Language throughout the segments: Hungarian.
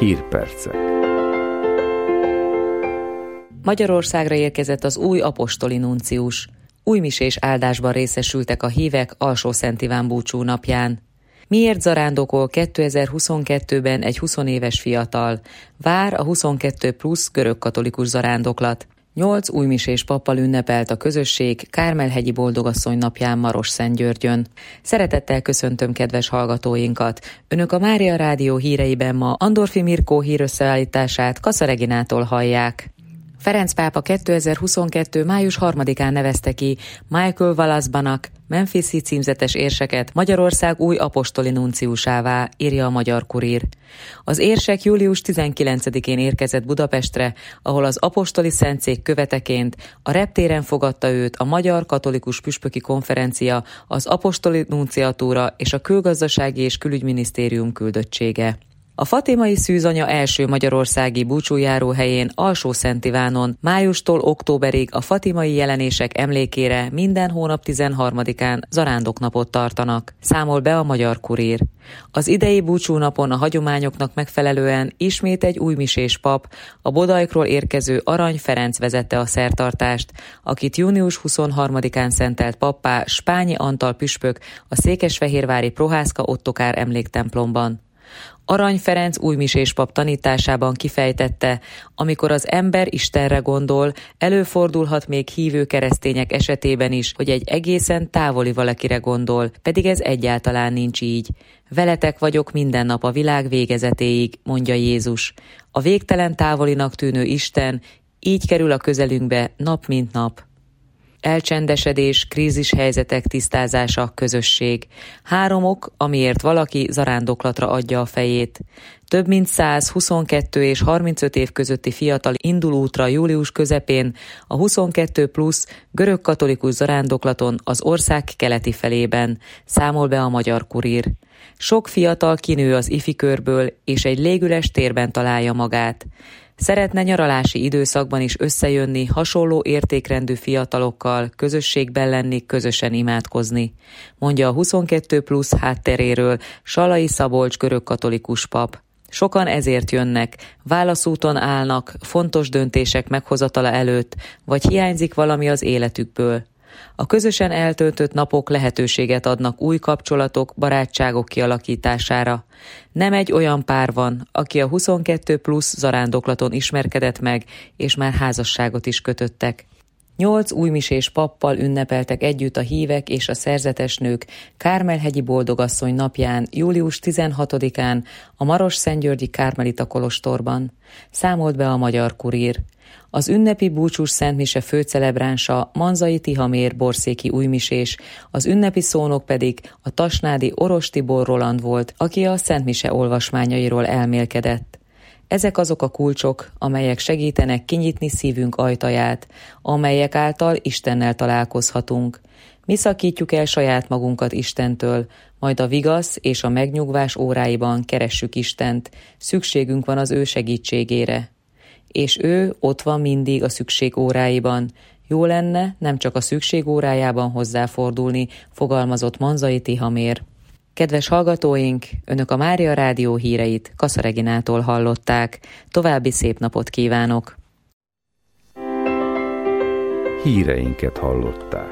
Hírpercek. Magyarországra érkezett az új apostoli nuncius. Újmisés áldásban részesültek a hívek Alsó-Szent Iván búcsú napján. Miért zarándokol 2022-ben egy 20 éves fiatal? Vár a 22 plusz görögkatolikus zarándoklat. 8 újmisés pappal ünnepelt a közösség Kármel-hegyi Boldogasszony napján Marosszentgyörgyön. Szeretettel köszöntöm kedves hallgatóinkat! Önök a Mária Rádió híreiben ma Andorfi Mirkó hírösszeállítását Kassa Reginától hallják. Ferenc pápa 2022. május 3-án nevezte ki Michael Wallace-banak, Memphisi címzetes érseket Magyarország új apostoli nunciusává, írja a Magyar Kurír. Az érsek július 19-én érkezett Budapestre, ahol az apostoli szentszék követeként a reptéren fogadta őt a Magyar Katolikus Püspöki Konferencia, az apostoli nunciatúra és a Külgazdasági és Külügyminisztérium küldöttsége. A fatimai szűzanya első magyarországi búcsújáró helyén Alsó-Szent Ivánon májustól októberig a fatimai jelenések emlékére minden hónap 13-án zarándoknapot tartanak, számol be a Magyar Kurír. Az idei búcsúnapon a hagyományoknak megfelelően ismét egy újmisés pap, a Bodajkról érkező Arany Ferenc vezette a szertartást, akit június 23-án szentelt pappá Spányi Antal püspök a székesfehérvári Prohászka Ottokár emléktemplomban. Arany Ferenc újmisés pap tanításában kifejtette, amikor az ember Istenre gondol, előfordulhat még hívő keresztények esetében is, hogy egy egészen távoli valakire gondol, pedig ez egyáltalán nincs így. Veletek vagyok minden nap a világ végezetéig, mondja Jézus. A végtelen távolinak tűnő Isten így kerül a közelünkbe nap mint nap. Elcsendesedés, krízishelyzetek tisztázása, közösség. 3 ok, amiért valaki zarándoklatra adja a fejét. Több mint 122 és 35 év közötti fiatal indul útra július közepén a 22 plusz görögkatolikus zarándoklaton az ország keleti felében, számol be a Magyar Kurír. Sok fiatal kinő az ifikörből, és egy légüles térben találja magát. Szeretne nyaralási időszakban is összejönni hasonló értékrendű fiatalokkal, közösségben lenni, közösen imádkozni, mondja a 22 plusz hátteréről Salai Szabolcs görögkatolikus pap. Sokan ezért jönnek, válaszúton állnak, fontos döntések meghozatala előtt, vagy hiányzik valami az életükből. A közösen eltöltött napok lehetőséget adnak új kapcsolatok, barátságok kialakítására. Nem egy olyan pár van, aki a 22 plusz zarándoklaton ismerkedett meg, és már házasságot is kötöttek. 8 újmisés pappal ünnepeltek együtt a hívek és a szerzetes nők Kármel-hegyi Boldogasszony napján, július 16-án a Marosszentgyörgyi Kármelita kolostorban, számolt be a Magyar Kurír. Az ünnepi búcsús szentmise főcelebránsa Manzai Tihamér borszéki újmisés, az ünnepi szónok pedig a tasnádi Oros Tibor Roland volt, aki a szentmise olvasmányairól elmélkedett. Ezek azok a kulcsok, amelyek segítenek kinyitni szívünk ajtaját, amelyek által Istennel találkozhatunk. Mi szakítjuk el saját magunkat Istentől, majd a vigasz és a megnyugvás óráiban keressük Istent, szükségünk van az ő segítségére. És ő ott van mindig a szükség óráiban. Jó lenne nem csak a szükség órájában hozzáfordulni, fogalmazott Manzai Tihamér. Kedves hallgatóink, Önök a Mária Rádió híreit Kassa Reginától hallották. További szép napot kívánok! Híreinket hallották.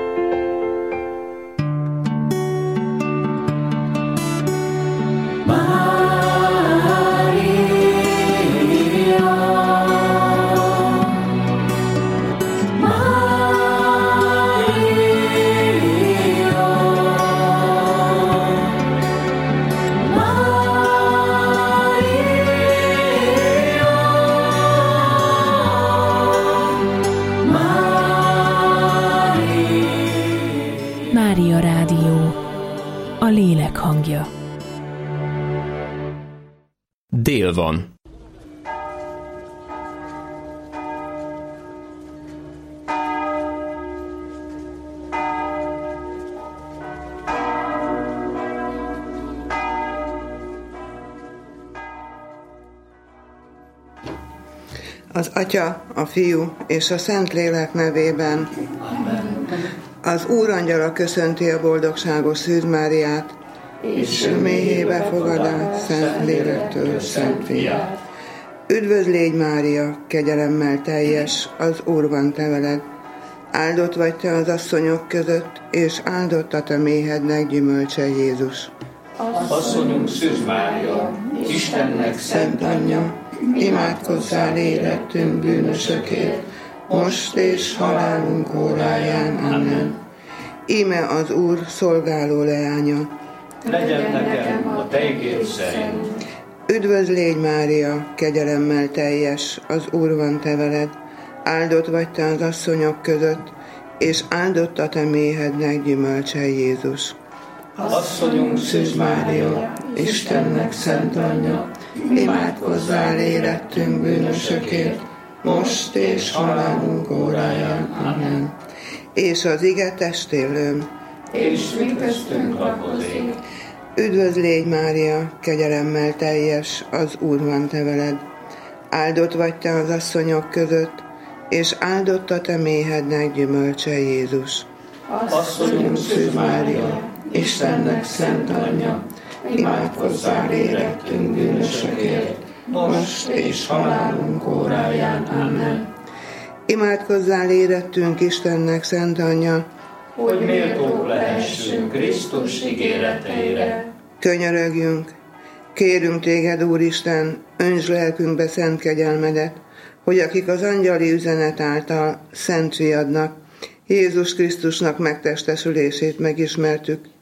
Mária Rádió, a lélek hangja. Dél van. Az Atya, a Fiú és a Szentlélek nevében. Amen. Az Úrangyala köszönti a boldogságos Szűz Máriát. és méhébe fogadál szent lélektől szent fiát. Üdvözl légy, Mária, kegyelemmel teljes, az Úr van te veled. Áldott vagy te az asszonyok között, és áldott a te méhednek gyümölcse Jézus. Asszonyunk Szűz Mária, Istennek szent anyja, imádkozzál érettünk bűnösökért, most és halálunk óráján. Amen. Íme az Úr szolgáló leánya. legyen nekem a te igéd szerint. Üdvözl légy, Mária, kegyelemmel teljes, az Úr van te veled. Áldott vagy te az asszonyok között, és áldott a te méhednek gyümölcse Jézus. Asszonyunk Szűz Mária, Istennek szent anyja, imádkozzál érettünk bűnösökért, most és halálunk óráján. Amen. És az ige testélőm, és mi köztünk lakozik. üdvözl légy, Mária, kegyelemmel teljes, az Úr van te veled. Áldott vagy te az asszonyok között, és áldott a te méhednek gyümölcse Jézus. Asszonyunk Szűz Mária, Istennek szent anyja, imádkozzál érettünk bűnösökért, most és halálunk óráján. Amen. Imádkozzál érettünk, Istennek szent anyja, hogy méltók lehessünk Krisztus ígéreteire. könyörögjünk. Kérünk téged, Úristen, öntsd lelkünkbe szent kegyelmedet, hogy akik az angyali üzenet által szent fiadnak, Jézus Krisztusnak megtestesülését megismertük,